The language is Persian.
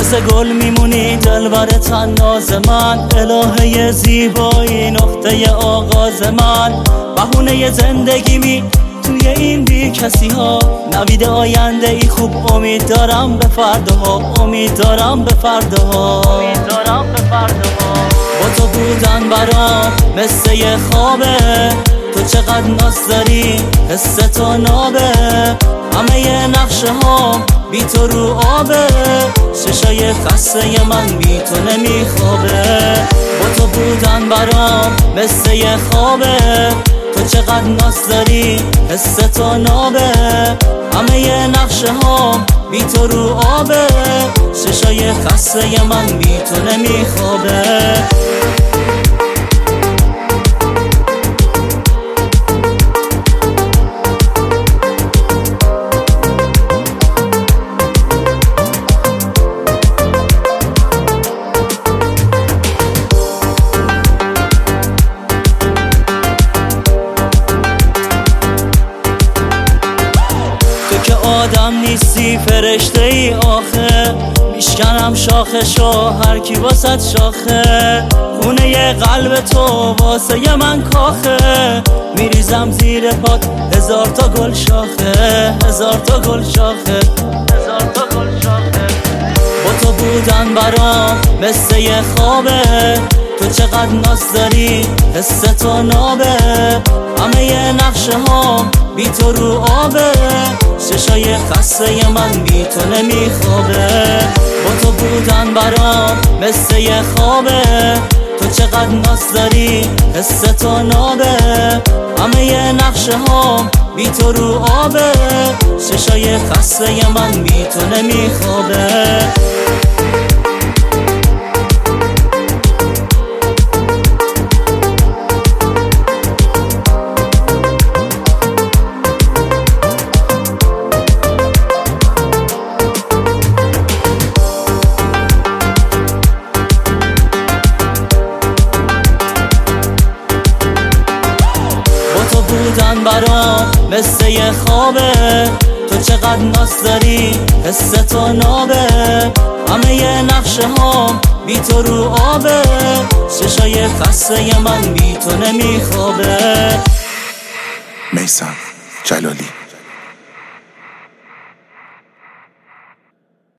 مثل گل میمونی دلبر طناز من، الهه زیبایی نقطه آغاز من، بهونه زندگیمی توی این بی کسی ها، نوید آینده ای خوب امید دارم به فرداها، امید دارم به فرداها، امید دارم به فرداها. با تو بودن برام مثل یه خوابه، تو چقدر ناز داری حس تو نابه، همه ی نقشه ها بی تو رو آبه، چشای خسته من بی تو نمیخوابه. با تو بودن برام مثل یه خوابه، تو چقدر ناز داری حس تو نابه، همه ی نقشه ها بی تو رو آبه، چشای خسته من بی تو نمیخوابه. که آدم نیستی فرشته ای آخه، میشکنم شاخشو هر کی واسد شاخه، خونه ی قلب تو واسه ی من کاخه، میریزم زیر پات هزار تا گل شاخه، هزار تا گل شاخه، هزار تا گل شاخه. با تو بودن برام مثل یه خوابه، تو چقدر ناز داری حس تو نابه، همه ی نقشه ها بی تو رو آبه، چشای خسته من بی تو نمیخوابه. با تو بودن برام مثل یه خوابه، تو چقدر ناز داری حس تو نابه، همه ی نقشه ها بی تو رو آبه، چشای خسته من بی تو نمیخوابه. بودن برام مثل یه خوابه، تو چقدر ناز داری حس تو نابه، همه ی نقشه ها بی تو رو آبه، چشای خسته من بی تو نمیخوابه. میثم جلالی.